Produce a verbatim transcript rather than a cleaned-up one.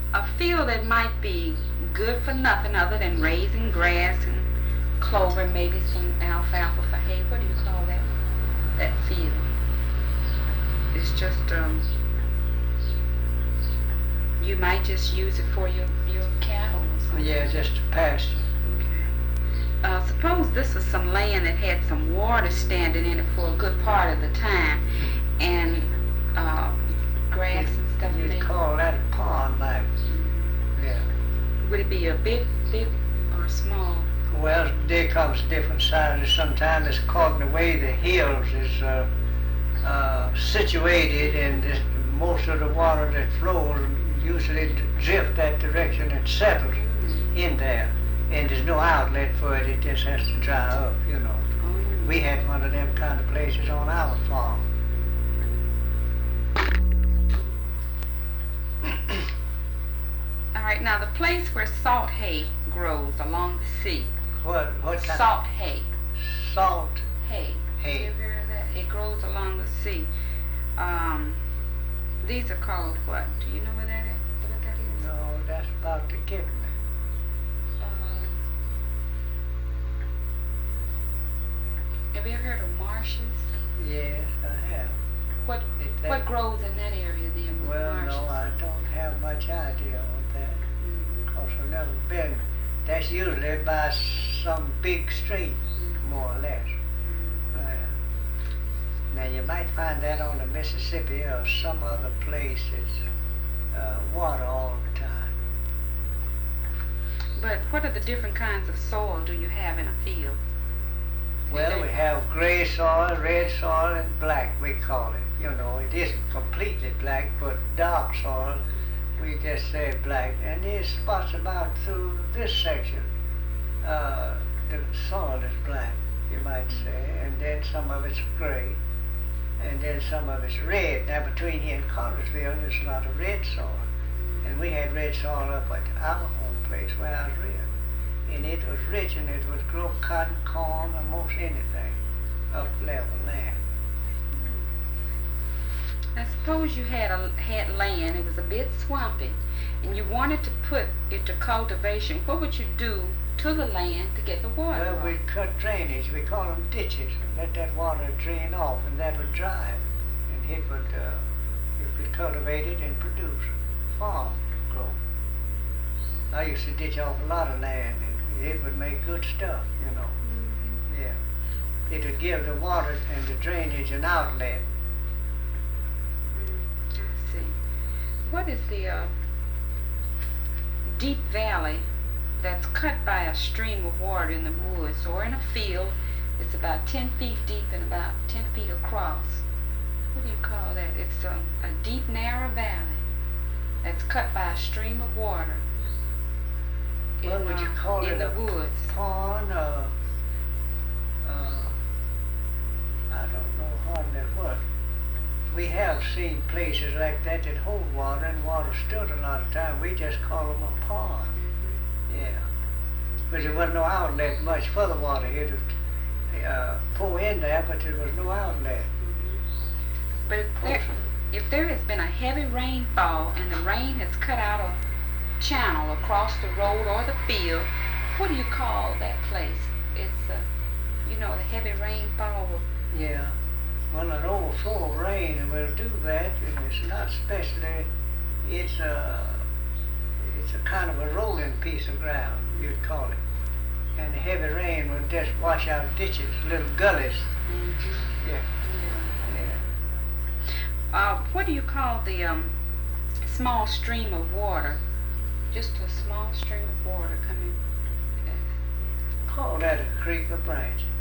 a field that might be good for nothing other than raising grass and clover, maybe some alfalfa for hay. What do you call that? That field. It's just um. You might just use it for your your cattle or something. Yeah, just a pasture. Uh, suppose this is some land that had some water standing in it for a good part of the time, and uh, grass and stuff. You'd maybe. call that a pond, like. Yeah. Would it be a big, big, or small? Well, there comes different sizes. Sometimes it's according to the way the hills is uh, uh, situated, and this, most of the water that flows usually drift that direction and settles in there. And there's no outlet for it, it just has to dry up, you know. Oh. We had one of them kind of places on our farm. All right, now the place where salt hay grows along the sea. What, what kind Salt hay. of salt Hay. hay? You ever heard of that? It grows along the sea. Um, these are called what? Do you know what that is? What that is? No, that's about to get me. Um, have you ever heard of marshes? Yes, I have. What It, that, what grows in that area then with well, marshes? no, I don't have much idea on that. Mhm. Because I've never been. That's usually by some big stream, Mhm. more or less. Mhm. Uh, now you might find that on the Mississippi or some other place that's uh, water all the time. But what are the different kinds of soil do you have in a field? Well, we have gray soil, red soil, and black, we call it. You know, it isn't completely black, but dark soil, we just say black. And there's spots about through this section. Uh, the soil is black, you might say, and then some of it's gray, and then some of it's red. Now, between here and Cartersville, there's a lot of red soil. And we had red soil up at our home place where I was reared. And it was rich, and it would grow cotton, corn, almost anything up level land. I suppose you had a had land, it was a bit swampy, and you wanted to put it to cultivation. What would you do to the land to get the water Well, off? we'd cut drainage, we call them ditches, and let that water drain off, and that would dry it. And it would, uh, you could cultivate it and produce farm growth. I used to ditch off a lot of land, and it would make good stuff, you know. Mhm. Yeah. It would give the water and the drainage an outlet. Mm, I see. What is the uh, deep valley that's cut by a stream of water in the woods or in a field? It's about ten feet deep and about ten feet across. What do you call that? It's a, a deep, narrow valley that's cut by a stream of water. What in, would you uh, call in it? the A woods. pond, uh, uh, I don't know hardly what. We have seen places like that that hold water, and water stood a lot of time. We just call them a pond. Mhm. Yeah. But there wasn't no outlet much for the water. It would uh, pour in there, but there was no outlet. But if there, if there has been a heavy rainfall and the rain has cut out a channel across the road or the field, what do you call that place? It's, uh, you know, the heavy rainfall will... Yeah. Well, an overflow of rain will do that, and it's not specially, it's a, it's a kind of a rolling piece of ground, you'd call it. And the heavy rain will just wash out ditches, little gullies. Mm-hmm. Yeah. Yeah. Yeah. Uh, what do you call the um, small stream of water? Just a small stream of water coming. Call that a creek or branch.